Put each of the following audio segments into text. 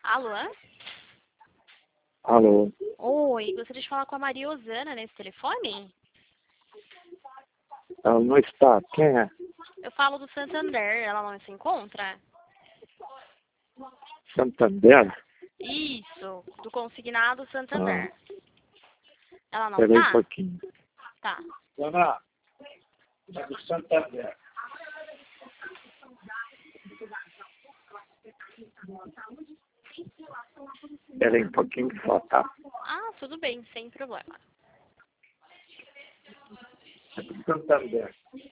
Alô? Alô? Oi, gostaria de falar com a Maria Osana nesse telefone? Ela não está. Quem é? Eu falo do Santander, ela não se encontra? Santander? Isso, do consignado Santander. Ela não Espera aí um tá? pouquinho. Tá. Dona, é do Santander. Espera aí um pouquinho só, tá? Ah, tudo bem, sem problema. É do Santander.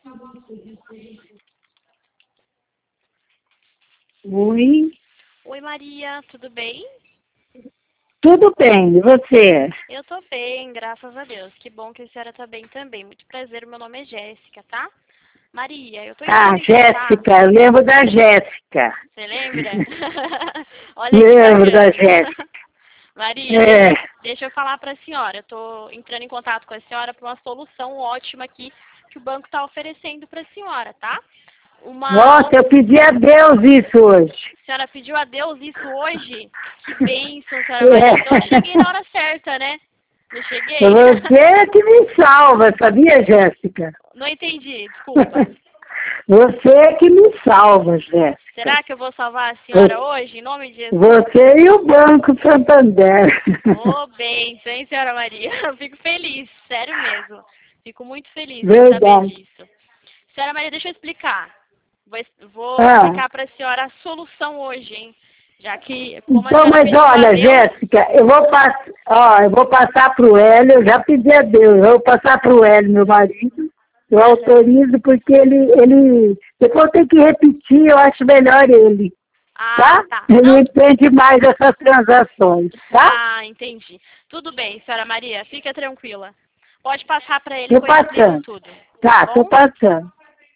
Oi, Oi, Maria, tudo bem? tudo bem, e você? Eu tô bem, graças a Deus. Que bom que a senhora tá bem também. Muito prazer, meu nome é Jéssica, tá? Maria, eu tô entrando em contato. Jéssica, eu lembro da Jéssica. Você lembra? Olha que Lembro da bacana. Jéssica. Maria, É. deixa eu falar para a senhora. Eu estou entrando em contato com a senhora para uma solução ótima aqui que o banco está oferecendo para a senhora, tá? Nossa, eu pedi a Deus isso hoje. A senhora pediu a Deus isso hoje? Que bênção, senhora Maria. Então eu cheguei na hora certa, né? Não cheguei? Você é que me salva, sabia, Jéssica? Não entendi, desculpa. Você é que me salva, Jéssica. Será que eu vou salvar a senhora hoje, em nome de Jesus? Você e o Banco Santander. Ô, bênção, hein, senhora Maria? Eu fico feliz, sério mesmo. Fico muito feliz em Verdade. saber disso. Senhora Maria, deixa eu explicar. Vou explicar para a senhora a solução hoje, hein? Já que, como a Então, senhora mas pediu a olha, Deus... Jéssica, eu vou passar para o Hélio, eu já pedi a Deus, eu vou passar para o Hélio, meu marido, eu autorizo porque ele, depois tem que repetir, eu acho melhor ele, tá? Ele Não... entende mais essas transações, tá? Ah, entendi. Tudo bem, senhora Maria, fica tranquila. Pode passar para ele Tô que eu explico passando. tudo. Tá, tô passando.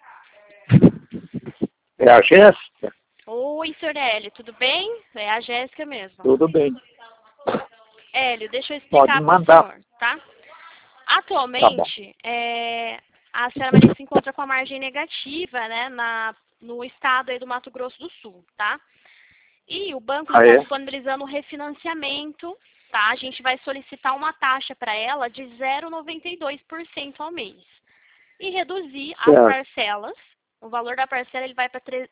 É a Jéssica? Oi, senhor Hélio, tudo bem? É a Jéssica mesmo. Tudo bem. Hélio, deixa eu explicar Pode para o mandar. senhor, tá? Atualmente, a senhora Maria se encontra com a margem negativa, né, no estado aí do Mato Grosso do Sul, tá? E o banco está disponibilizando um refinanciamento, tá? A gente vai solicitar uma taxa para ela de 0,92% ao mês. E reduzir as parcelas. O valor da parcela ele vai para R$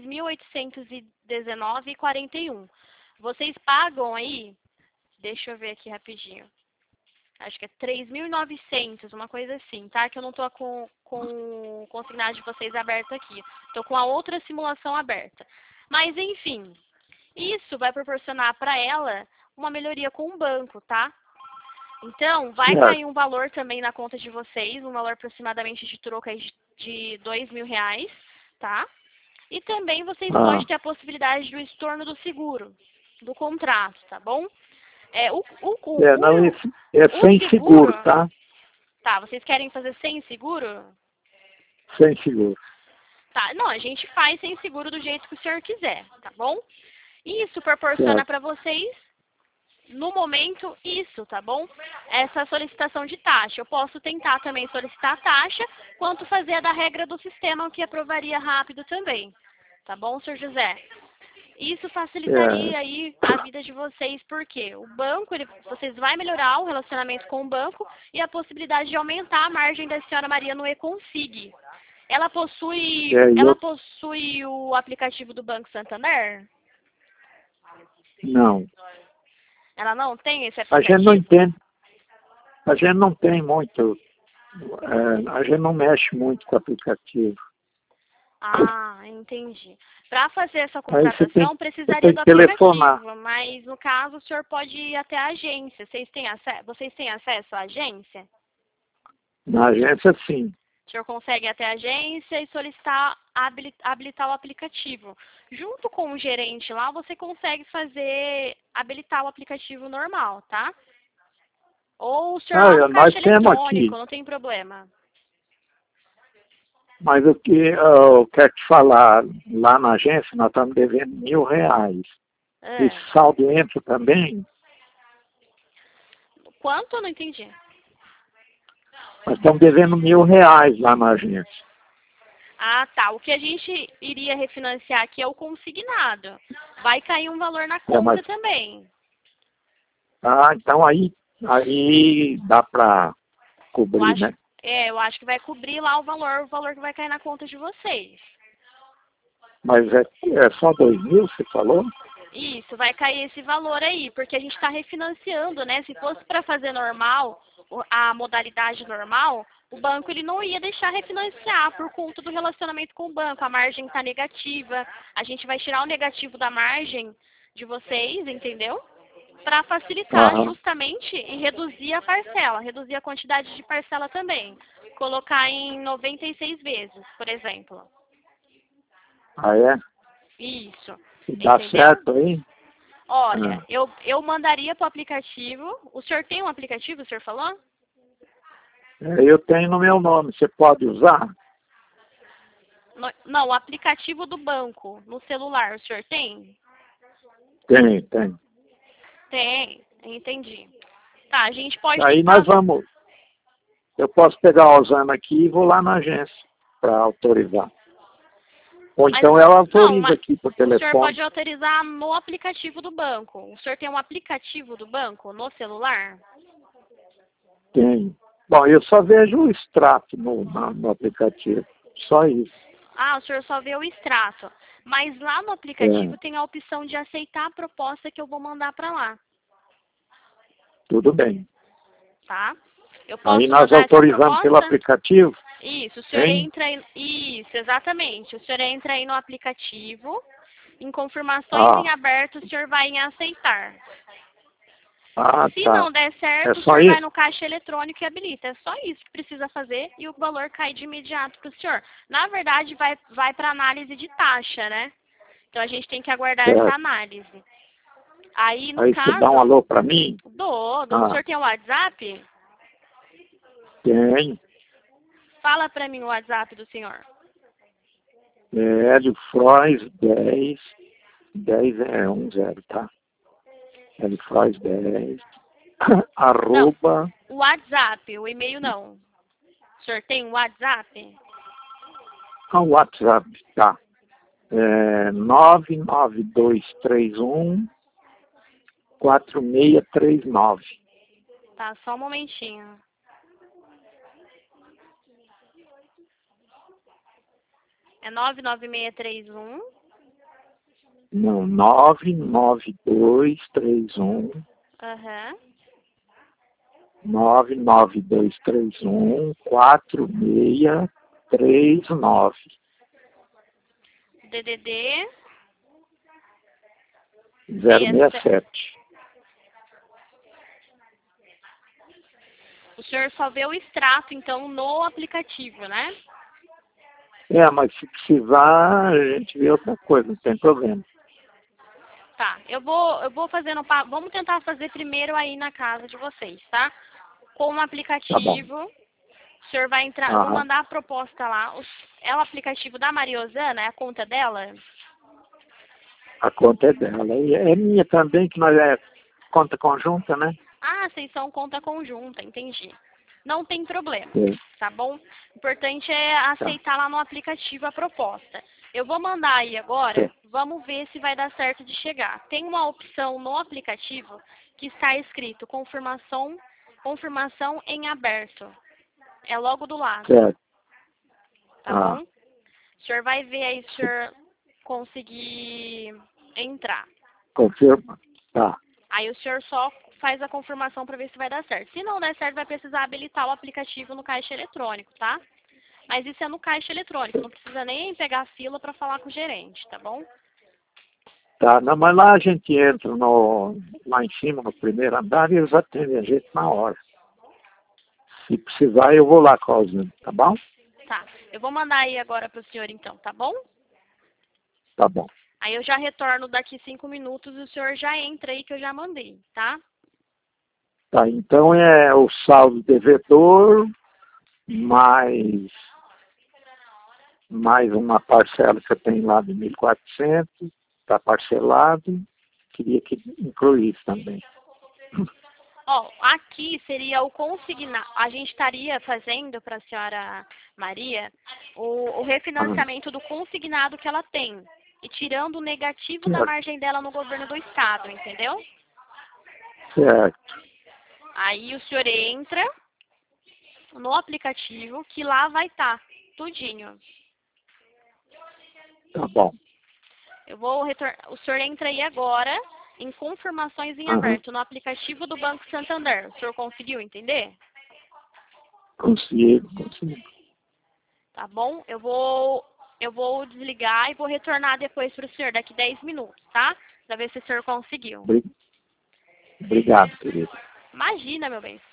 3.819,41. Vocês pagam aí, deixa eu ver aqui rapidinho. Acho que é 3.900, uma coisa assim, tá? Que eu não tô com o consignado de vocês aberto aqui. Tô com a outra simulação aberta. Mas, enfim, isso vai proporcionar para ela uma melhoria com o banco, tá? Então, vai cair um valor também na conta de vocês, um valor aproximadamente de troco aí de R$2.000, tá? E também vocês podem ter a possibilidade do estorno do seguro, do contrato, tá bom? Sem seguro, tá? Tá, vocês querem fazer sem seguro? Sem seguro. Tá, não, a gente faz sem seguro do jeito que o senhor quiser, tá bom? Isso proporciona para vocês, no momento, isso, tá bom? Essa solicitação de taxa. Eu posso tentar também solicitar a taxa, quanto fazer a da regra do sistema, o que aprovaria rápido também. Tá bom, senhor José? Isso facilitaria aí a vida de vocês, porque o banco, vocês vão melhorar o relacionamento com o banco e a possibilidade de aumentar a margem da senhora Maria no E-Consig. Ela possui o aplicativo do Banco Santander? Não. Ela não tem esse aplicativo? A gente não entende. A gente não tem muito. A gente não mexe muito com o aplicativo. Ah, entendi. Para fazer essa contratação, precisaria do telefonar. aplicativo, mas no caso o senhor pode ir até a agência. Vocês têm acesso à agência? Na agência, sim. O senhor consegue ir até a agência e solicitar habilitar o aplicativo. Junto com o gerente lá, você consegue habilitar o aplicativo normal, tá? Ou o senhor lá no caixa eletrônico, não tem problema. Mas o que eu quero te falar, lá na agência nós estamos devendo R$1.000. Esse saldo entra também? Quanto? Eu não entendi. Nós estamos devendo R$1.000 lá na agência. Ah, tá. O que a gente iria refinanciar aqui é o consignado. Vai cair um valor na conta também. Ah, então aí dá para cobrir, né? Eu acho que vai cobrir lá o valor que vai cair na conta de vocês. Mas é só 2.000, você falou? Isso, vai cair esse valor aí, porque a gente está refinanciando, né? Se fosse para fazer normal, a modalidade normal, o banco ele não ia deixar refinanciar por conta do relacionamento com o banco. A margem está negativa, a gente vai tirar o negativo da margem de vocês, entendeu? Para facilitar justamente e reduzir a parcela, reduzir a quantidade de parcela também. Colocar em 96 vezes, por exemplo. Ah, é? Isso. Dá certo aí? Olha, eu mandaria para o aplicativo. O senhor tem um aplicativo, o senhor falou? Eu tenho no meu nome, você pode usar? Não, o aplicativo do banco, no celular, o senhor tem? Tem. Tem, entendi. Tá, a gente pode Aí nós vamos... Eu posso pegar a Osana aqui e vou lá na agência para autorizar. Ou então ela autoriza aqui por telefone. O senhor pode autorizar no aplicativo do banco. O senhor tem um aplicativo do banco no celular? Tem. Bom, eu só vejo o extrato no aplicativo. Só isso. Ah, o senhor só vê o extrato. Mas lá no aplicativo tem a opção de aceitar a proposta que eu vou mandar para lá. Tudo bem. Tá? Eu posso aí nós autorizamos pelo aplicativo? Isso, o senhor entra aí... Isso, exatamente. O senhor entra aí no aplicativo, em confirmações em aberto, o senhor vai em aceitar. Se não der certo, o senhor vai no caixa eletrônico e habilita. É só isso que precisa fazer e o valor cai de imediato para o senhor. Na verdade, vai para análise de taxa, né? Então a gente tem que aguardar essa análise. Aí, no caso... você dá um alô para mim? Dou. O senhor tem o WhatsApp? Tem. Fala para mim o WhatsApp do senhor. Hélio Frois 10 é 10, tá? Hélio Frois 10 arroba... Não, o WhatsApp, o e-mail não. O senhor tem um WhatsApp? O WhatsApp, tá. 99231 4639. Tá, só um momentinho. É 99631? Não, 99231. 99231 4639. DDD 067. O senhor só vê o extrato, então, no aplicativo, né? Mas se precisar, a gente vê outra coisa, não tem problema. Tá, eu vou fazendo... Vamos tentar fazer primeiro aí na casa de vocês, tá? Com o aplicativo, o senhor vai entrar... Vou mandar a proposta lá. É o aplicativo da Mariosana? É a conta dela? A conta é dela. E é minha também, que nós é conta conjunta, né? Ah, vocês são conta conjunta, entendi. Não tem problema, tá bom? O importante é aceitar lá no aplicativo a proposta. Eu vou mandar aí agora, vamos ver se vai dar certo de chegar. Tem uma opção no aplicativo que está escrito confirmação em aberto. É logo do lado. Tá bom? O senhor vai ver aí se o senhor conseguir entrar. Confirma. Tá. Aí o senhor só faz a confirmação para ver se vai dar certo. Se não der certo, vai precisar habilitar o aplicativo no caixa eletrônico, tá? Mas isso é no caixa eletrônico, não precisa nem pegar a fila para falar com o gerente, tá bom? Tá, não, mas lá a gente entra lá em cima, no primeiro andar, e eles atendem a gente na hora. Se precisar, eu vou lá com a Osana, tá bom? Tá, eu vou mandar aí agora para o senhor então, tá bom? Tá bom. Aí eu já retorno daqui 5 minutos e o senhor já entra aí que eu já mandei, tá? Tá, então é o saldo devedor, mais uma parcela que eu tenho lá de 1.400, está parcelado, queria que incluísse também. Ó, aqui seria o consignado. A gente estaria fazendo para a senhora Maria o refinanciamento do consignado que ela tem. E tirando o negativo da Certo. margem dela no governo do estado, entendeu? Certo. Aí o senhor entra no aplicativo que lá vai estar tudinho. Tá bom. Eu vou retornar. O senhor entra aí agora em confirmações em Uhum. aberto no aplicativo do Banco Santander. O senhor conseguiu entender? Consigo. Tá bom? Eu vou desligar e vou retornar depois para o senhor, daqui 10 minutos, tá? Para ver se o senhor conseguiu. Obrigado, querido. Imagina, meu bem.